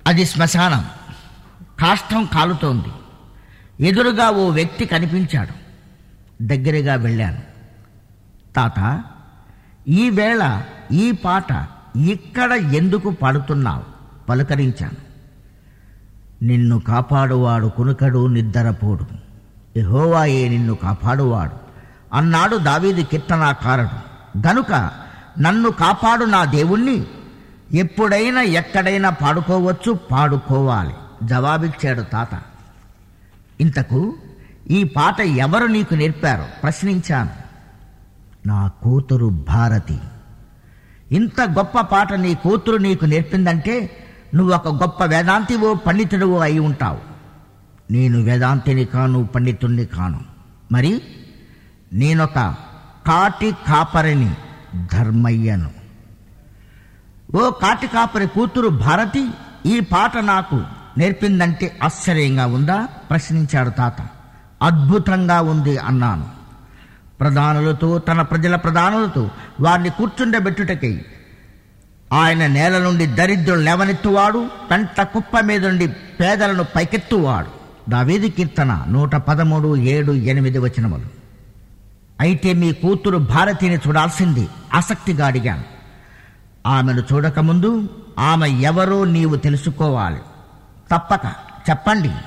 అది శ్మశానం. కాష్టం కాలుతోంది. ఎదురుగా ఓ వ్యక్తి కనిపించాడు. దగ్గరగా వెళ్ళాను. తాత, ఈ వేళ ఈ పాట ఇక్కడ ఎందుకు పాడుతున్నావు? పలుకరించాను. నిన్ను కాపాడువాడు కునుకడు నిద్రపోడు, యెహోవాయే నిన్ను కాపాడువాడు అన్నాడు దావీదు కీర్తనాకారుడు. గనుక నన్ను కాపాడు నా దేవుణ్ణి ఎప్పుడైనా ఎక్కడైనా పాడుకోవచ్చు, పాడుకోవాలి జవాబిచ్చాడు తాత. ఇంతకు ఈ పాట ఎవరు నీకు నేర్పారు? ప్రశ్నించాను. నా కూతురు భారతి. ఇంత గొప్ప పాట నీ కూతురు నీకు నేర్పిందంటే నువ్వు ఒక గొప్ప వేదాంతివో పండితుడివో అయి ఉంటావు. నేను వేదాంతిని కాను, పండితుణ్ణి కాను. మరి నేనొక కాటి కాపరిని, ధర్మయ్యను. ఓ కాటి కాపరి కూతురు భారతి ఈ పాట నాకు నేర్పిందంటే ఆశ్చర్యంగా ఉందా? ప్రశ్నించాడు తాత. అద్భుతంగా ఉంది అన్నాను. ప్రధానులతో, తన ప్రజల ప్రధానులతో వారిని కూర్చుండబెట్టుటకై ఆయన నేల నుండి దరిద్రులు లేవనెత్తువాడు, పెంట కుప్ప మీద నుండి పేదలను పైకెత్తువాడు. దావీదు కీర్తన 113, 7, 8 వచనములు. అయితే మీ కూతురు భారతిని చూడాల్సింది ఆసక్తిగా అడిగాను. ఆమెను చూడకముందు ఆమె ఎవరో నీవు తెలుసుకోవాలి. తప్పక చెప్పండి